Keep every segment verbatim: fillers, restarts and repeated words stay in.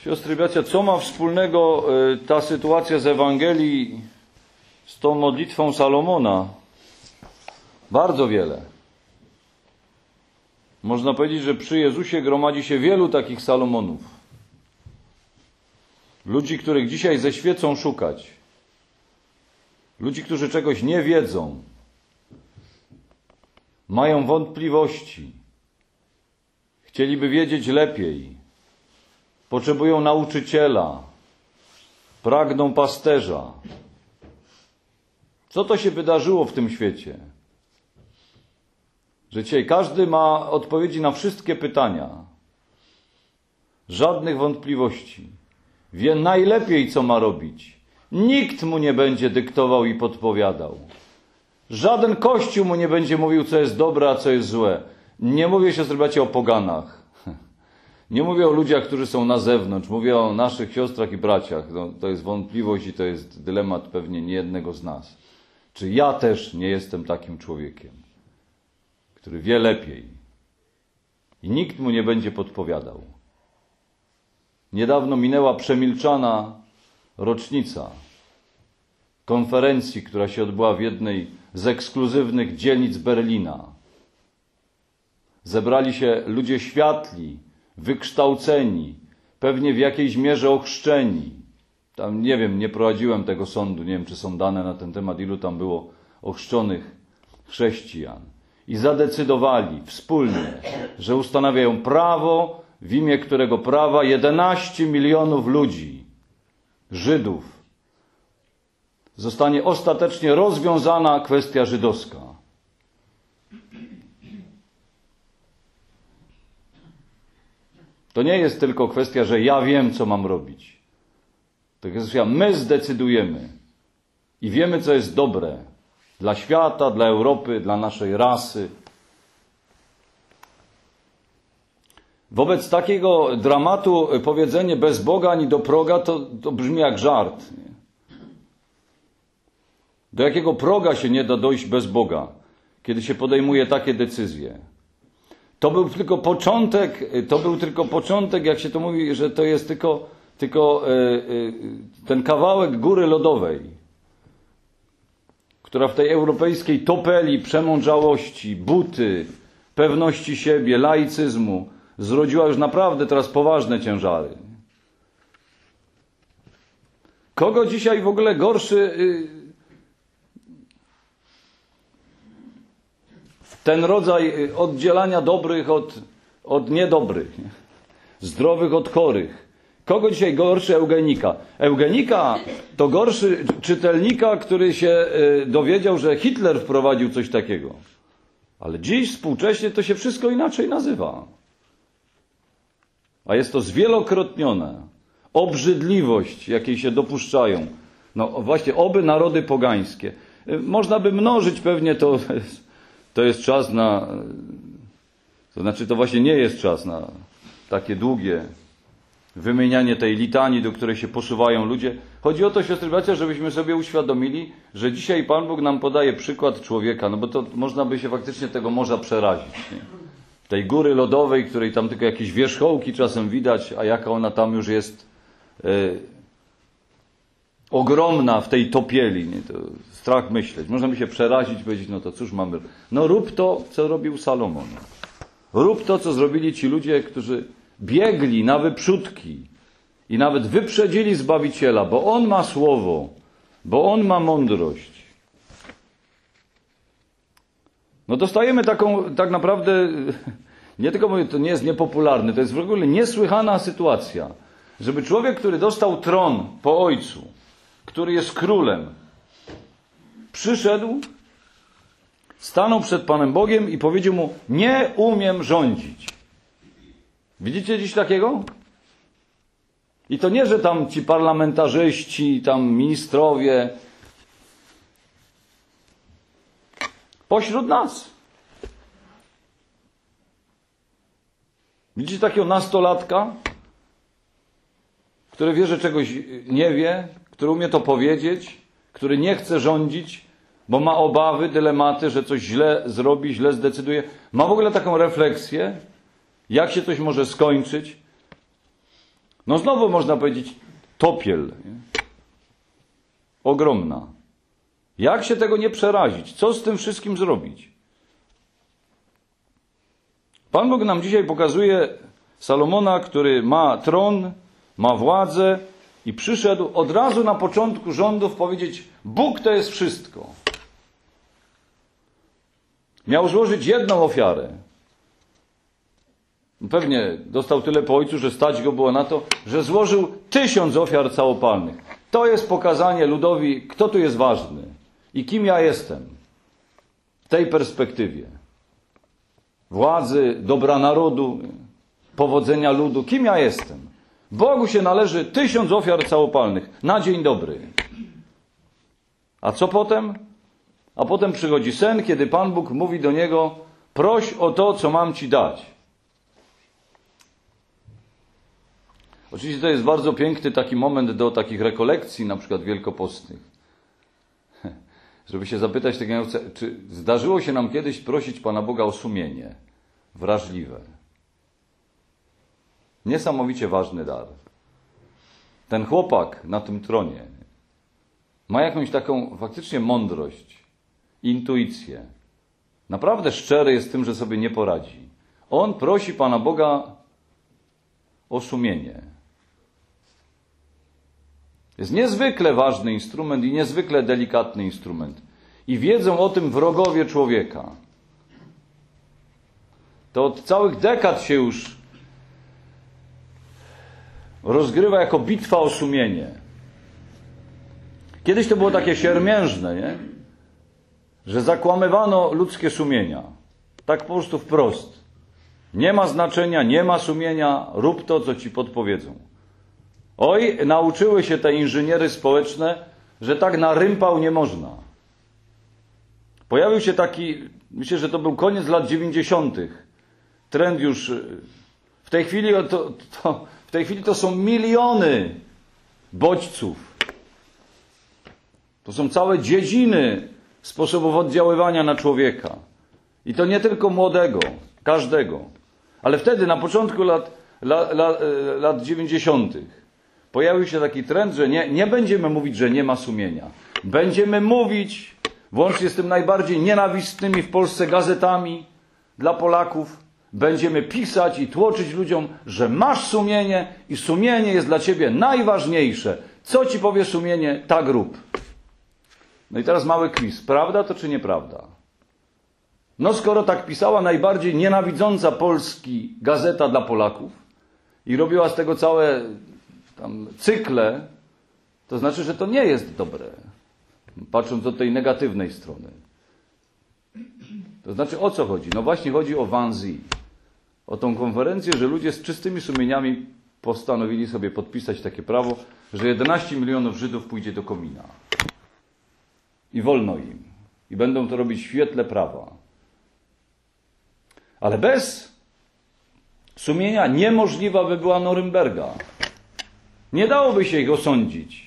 Siostry i bracia, co ma wspólnego ta sytuacja z Ewangelii z tą modlitwą Salomona? Bardzo wiele. Można powiedzieć, że przy Jezusie gromadzi się wielu takich Salomonów. Ludzi, których dzisiaj ze świecą szukać. Ludzi, którzy czegoś nie wiedzą. Mają wątpliwości. Chcieliby wiedzieć lepiej. Potrzebują nauczyciela. Pragną pasterza. Co to się wydarzyło w tym świecie? Że dzisiaj każdy ma odpowiedzi na wszystkie pytania. Żadnych wątpliwości. Wie najlepiej, co ma robić. Nikt mu nie będzie dyktował i podpowiadał. Żaden kościół mu nie będzie mówił, co jest dobre, a co jest złe. Nie mówię, siostry bracia, o poganach. Nie mówię o ludziach, którzy są na zewnątrz. Mówię o naszych siostrach i braciach. No, to jest wątpliwość i to jest dylemat pewnie niejednego z nas. Czy ja też nie jestem takim człowiekiem, który wie lepiej i nikt mu nie będzie podpowiadał. Niedawno minęła przemilczana rocznica konferencji, która się odbyła w jednej z ekskluzywnych dzielnic Berlina. Zebrali się ludzie światli, wykształceni, pewnie w jakiejś mierze ochrzczeni. Tam nie wiem, nie prowadziłem tego sądu, nie wiem, czy są dane na ten temat, ilu tam było ochrzczonych chrześcijan. I zadecydowali wspólnie, że ustanawiają prawo, w imię którego prawa jedenaście milionów ludzi, Żydów, zostanie ostatecznie rozwiązana kwestia żydowska. To nie jest tylko kwestia, że ja wiem, co mam robić. To jest kwestia, my zdecydujemy i wiemy, co jest dobre dla świata, dla Europy, dla naszej rasy. Wobec takiego dramatu powiedzenie bez Boga ani do proga to, to brzmi jak żart. Nie? Do jakiego proga się nie da dojść bez Boga, kiedy się podejmuje takie decyzje? To był tylko początek, to był tylko początek, jak się to mówi, że to jest tylko, tylko ten kawałek góry lodowej, która w tej europejskiej topeli przemądrzałości, buty, pewności siebie, laicyzmu zrodziła już naprawdę teraz poważne ciężary. Kogo dzisiaj w ogóle gorszy ten rodzaj oddzielania dobrych od, od niedobrych, nie? Zdrowych od chorych? Kogo dzisiaj gorszy eugenika? Eugenika to gorszy czytelnika, który się dowiedział, że Hitler wprowadził coś takiego. Ale dziś współcześnie to się wszystko inaczej nazywa. A jest to zwielokrotnione. Obrzydliwość, jakiej się dopuszczają. No właśnie, oby narody pogańskie. Można by mnożyć pewnie to, to jest czas na, to znaczy to właśnie nie jest czas na takie długie wymienianie tej litanii, do której się posuwają ludzie. Chodzi o to, siostry bracia, żebyśmy sobie uświadomili, że dzisiaj Pan Bóg nam podaje przykład człowieka, no bo to można by się faktycznie tego morza przerazić. Nie? Tej góry lodowej, której tam tylko jakieś wierzchołki czasem widać, a jaka ona tam już jest e, ogromna w tej topieli. Nie? To strach myśleć. Można by się przerazić i powiedzieć, no to cóż mamy. No rób to, co robił Salomon. Rób to, co zrobili ci ludzie, którzy biegli na wyprzódki i nawet wyprzedzili Zbawiciela, bo On ma słowo, bo On ma mądrość. No dostajemy taką, tak naprawdę, nie tylko mówię, to nie jest niepopularne, to jest w ogóle niesłychana sytuacja, żeby człowiek, który dostał tron po ojcu, który jest królem, przyszedł, stanął przed Panem Bogiem i powiedział mu, nie umiem rządzić. Widzicie dziś takiego? I to nie, że tam ci parlamentarzyści, tam ministrowie. Pośród nas. Widzicie takiego nastolatka, który wie, że czegoś nie wie, który umie to powiedzieć, który nie chce rządzić, bo ma obawy, dylematy, że coś źle zrobi, źle zdecyduje. Ma w ogóle taką refleksję, jak się coś może skończyć. No znowu można powiedzieć topiel. Nie? Ogromna. Jak się tego nie przerazić? Co z tym wszystkim zrobić? Pan Bóg nam dzisiaj pokazuje Salomona, który ma tron, ma władzę i przyszedł od razu na początku rządów powiedzieć: Bóg to jest wszystko. Miał złożyć jedną ofiarę. Pewnie dostał tyle po ojcu, że stać go było na to, że złożył tysiąc ofiar całopalnych. To jest pokazanie ludowi, kto tu jest ważny i kim ja jestem w tej perspektywie. Władzy, dobra narodu, powodzenia ludu. Kim ja jestem? Bogu się należy tysiąc ofiar całopalnych na dzień dobry. A co potem? A potem przychodzi sen, kiedy Pan Bóg mówi do niego: proś o to, co mam ci dać. Oczywiście to jest bardzo piękny taki moment do takich rekolekcji, na przykład wielkopostnych. Żeby się zapytać, czy zdarzyło się nam kiedyś prosić Pana Boga o sumienie wrażliwe. Niesamowicie ważny dar. Ten chłopak na tym tronie ma jakąś taką faktycznie mądrość, intuicję. Naprawdę szczery jest w tym, że sobie nie poradzi. On prosi Pana Boga o sumienie. Jest niezwykle ważny instrument i niezwykle delikatny instrument. I wiedzą o tym wrogowie człowieka. To od całych dekad się już rozgrywa jako bitwa o sumienie. Kiedyś to było takie siermiężne, nie? Że zakłamywano ludzkie sumienia. Tak po prostu wprost. Nie ma znaczenia, nie ma sumienia, rób to, co ci podpowiedzą. Oj, nauczyły się te inżyniery społeczne, że tak na rympał nie można. Pojawił się taki, myślę, że to był koniec lat dziewięćdziesiątych. Trend już, w tej chwili to, to, w tej chwili to są miliony bodźców. To są całe dziedziny sposobów oddziaływania na człowieka. I to nie tylko młodego, każdego. Ale wtedy, na początku lat, la, la, lat dziewięćdziesiątych, pojawił się taki trend, że nie, nie będziemy mówić, że nie ma sumienia. Będziemy mówić, włącznie z tym najbardziej nienawistnymi w Polsce gazetami dla Polaków, będziemy pisać i tłoczyć ludziom, że masz sumienie i sumienie jest dla ciebie najważniejsze. Co ci powie sumienie, tak rób. No i teraz mały quiz. Prawda to czy nieprawda? No skoro tak pisała najbardziej nienawidząca Polski gazeta dla Polaków i robiła z tego całe tam cykle, to znaczy, że to nie jest dobre. Patrząc od tej negatywnej strony. To znaczy, o co chodzi? No właśnie chodzi o Wannsee. O tą konferencję, że ludzie z czystymi sumieniami postanowili sobie podpisać takie prawo, że jedenaście milionów Żydów pójdzie do komina. I wolno im. I będą to robić w świetle prawa. Ale bez sumienia niemożliwa by była Norymberga. Nie dałoby się ich osądzić.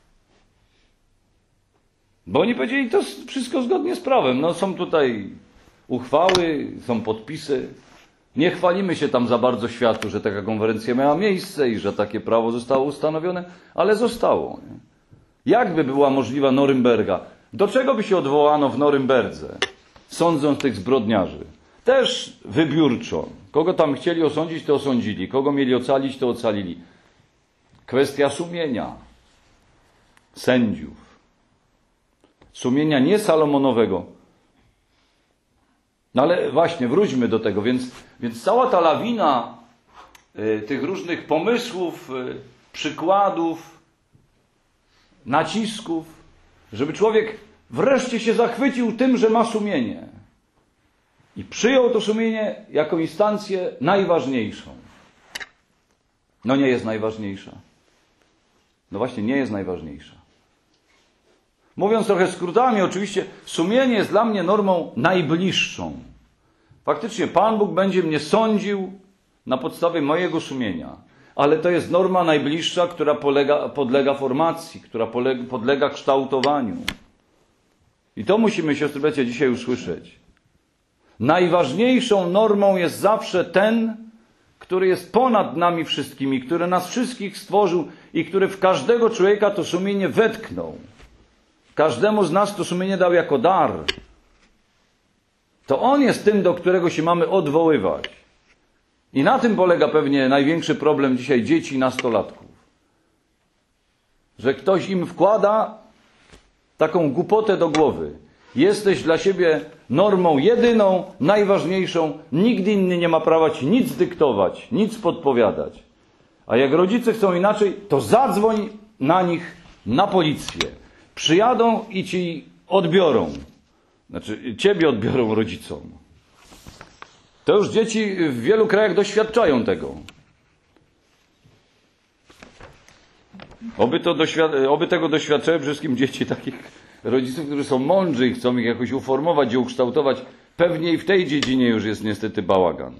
Bo oni powiedzieli, to wszystko zgodnie z prawem. No są tutaj uchwały, są podpisy. Nie chwalimy się tam za bardzo światu, że taka konferencja miała miejsce i że takie prawo zostało ustanowione, ale zostało. Nie? Jak by była możliwa Norymberga? Do czego by się odwołano w Norymberdze, sądząc tych zbrodniarzy? Też wybiórczo. Kogo tam chcieli osądzić, to osądzili. Kogo mieli ocalić, to ocalili. Kwestia sumienia sędziów. Sumienia nie Salomonowego. No ale właśnie, wróćmy do tego. Więc, więc cała ta lawina y, tych różnych pomysłów, y, przykładów, nacisków, żeby człowiek wreszcie się zachwycił tym, że ma sumienie. I przyjął to sumienie jako instancję najważniejszą. No nie jest najważniejsza. No właśnie, nie jest najważniejsza. Mówiąc trochę skrótami, oczywiście, sumienie jest dla mnie normą najbliższą. Faktycznie Pan Bóg będzie mnie sądził na podstawie mojego sumienia. Ale to jest norma najbliższa, która polega, podlega formacji, która polega, podlega kształtowaniu. I to musimy, siostry bracia, dzisiaj usłyszeć. Najważniejszą normą jest zawsze ten, który jest ponad nami wszystkimi, który nas wszystkich stworzył i który w każdego człowieka to sumienie wetknął. Każdemu z nas to sumienie dał jako dar. To On jest tym, do którego się mamy odwoływać. I na tym polega pewnie największy problem dzisiaj dzieci i nastolatków. Że ktoś im wkłada taką głupotę do głowy. Jesteś dla siebie normą jedyną, najważniejszą. Nikt inny nie ma prawa ci nic dyktować, nic podpowiadać. A jak rodzice chcą inaczej, to zadzwoń na nich na policję. Przyjadą i ci odbiorą. Znaczy, ciebie odbiorą rodzicom. To już dzieci w wielu krajach doświadczają tego. Oby, to doświad- oby tego doświadczały przede wszystkim dzieci takich rodziców, którzy są mądrzy i chcą ich jakoś uformować i ukształtować. Pewnie i w tej dziedzinie już jest niestety bałagan.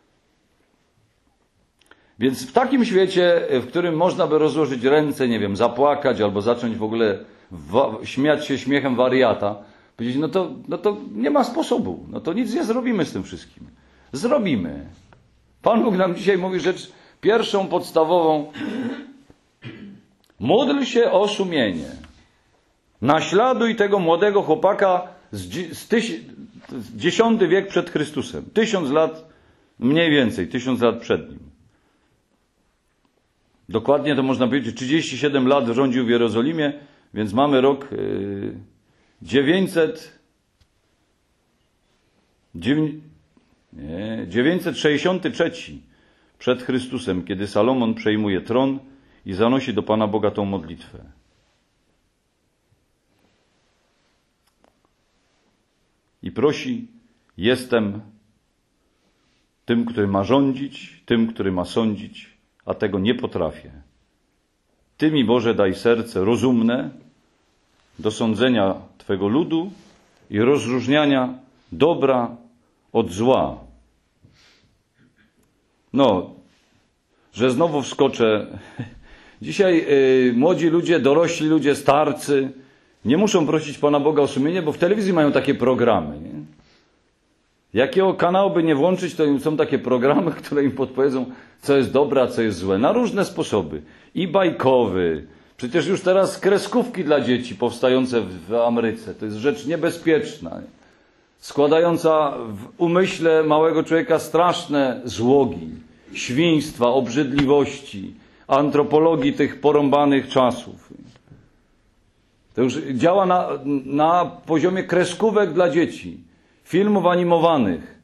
Więc w takim świecie, w którym można by rozłożyć ręce, nie wiem, zapłakać albo zacząć w ogóle wa- śmiać się śmiechem wariata, powiedzieć, no to, no to nie ma sposobu, no to nic nie zrobimy z tym wszystkim. Zrobimy. Pan Bóg nam dzisiaj mówi rzecz pierwszą, podstawową. Módl się o sumienie. Naśladuj tego młodego chłopaka z, z, tyś, z dziesiąty wiek przed Chrystusem. Tysiąc lat, mniej więcej, tysiąc lat przed nim. Dokładnie to można powiedzieć, trzydzieści siedem lat rządził w Jerozolimie, więc mamy rok yy, dziewięćset, nie, dziewięćset sześćdziesiąty trzeci przed Chrystusem, kiedy Salomon przejmuje tron i zanosi do Pana Boga tą modlitwę. I prosi, jestem tym, który ma rządzić, tym, który ma sądzić, a tego nie potrafię. Ty mi, Boże, daj serce rozumne do sądzenia Twego ludu i rozróżniania dobra od zła. No, że znowu wskoczę. Dzisiaj yy, młodzi ludzie, dorośli ludzie, starcy nie muszą prosić Pana Boga o sumienie, bo w telewizji mają takie programy. Nie? Jakiego kanału by nie włączyć, to są takie programy, które im podpowiedzą, co jest dobre, a co jest złe. Na różne sposoby. I bajkowy. Przecież już teraz kreskówki dla dzieci powstające w Ameryce. To jest rzecz niebezpieczna. Nie? Składająca w umyśle małego człowieka straszne złogi, świństwa, obrzydliwości, antropologii tych porąbanych czasów. To już działa na, na poziomie kreskówek dla dzieci, filmów animowanych.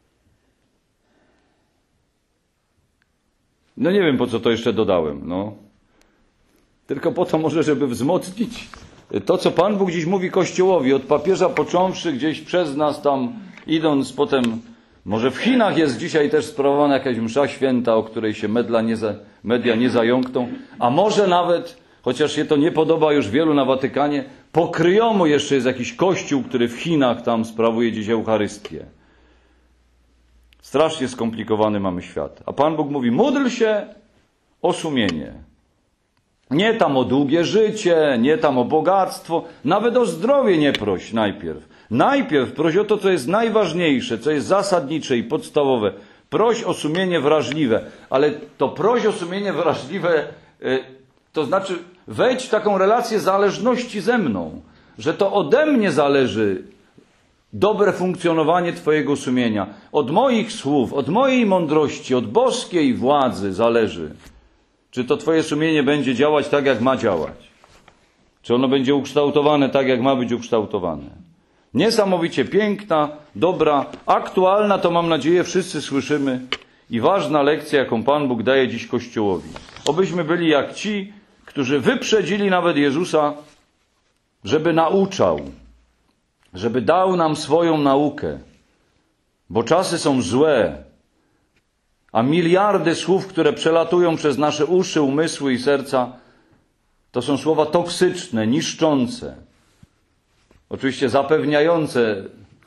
No nie wiem, po co to jeszcze dodałem. No. Tylko po to może, żeby wzmocnić to, co Pan Bóg dziś mówi Kościołowi, od papieża począwszy, gdzieś przez nas tam idąc, potem może w Chinach jest dzisiaj też sprawowana jakaś msza święta, o której się media nie, za, media nie zająkną, a może nawet, chociaż się to nie podoba już wielu na Watykanie, po kryjomu jeszcze jest jakiś kościół, który w Chinach tam sprawuje dziś Eucharystię. Strasznie skomplikowany mamy świat. A Pan Bóg mówi, módl się o sumienie. Nie tam o długie życie, nie tam o bogactwo, nawet o zdrowie nie proś najpierw. Najpierw proś o to, co jest najważniejsze, co jest zasadnicze i podstawowe. Proś o sumienie wrażliwe, ale to proś o sumienie wrażliwe, to znaczy wejdź w taką relację zależności ze mną, że to ode mnie zależy dobre funkcjonowanie Twojego sumienia. Od moich słów, od mojej mądrości, od boskiej władzy zależy, czy to Twoje sumienie będzie działać tak, jak ma działać. Czy ono będzie ukształtowane tak, jak ma być ukształtowane. Niesamowicie piękna, dobra, aktualna, to mam nadzieję wszyscy słyszymy, i ważna lekcja, jaką Pan Bóg daje dziś Kościołowi. Obyśmy byli jak ci, którzy wyprzedzili nawet Jezusa, żeby nauczał, żeby dał nam swoją naukę, bo czasy są złe, a miliardy słów, które przelatują przez nasze uszy, umysły i serca, to są słowa toksyczne, niszczące, oczywiście zapewniające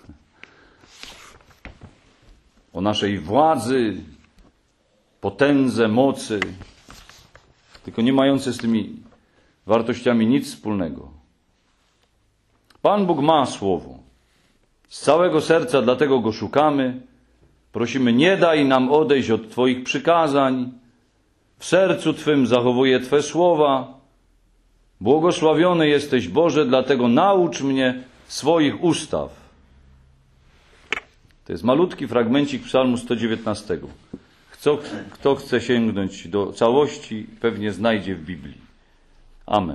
o naszej władzy, potędze, mocy, tylko nie mające z tymi wartościami nic wspólnego. Pan Bóg ma słowo. Z całego serca dlatego Go szukamy, Prosimy, nie daj nam odejść od Twoich przykazań. W sercu Twym zachowuję Twe słowa. Błogosławiony jesteś, Boże, dlatego naucz mnie swoich ustaw. To jest malutki fragmencik Psalmu sto dziewiętnastego. Kto, kto chce sięgnąć do całości, pewnie znajdzie w Biblii. Amen.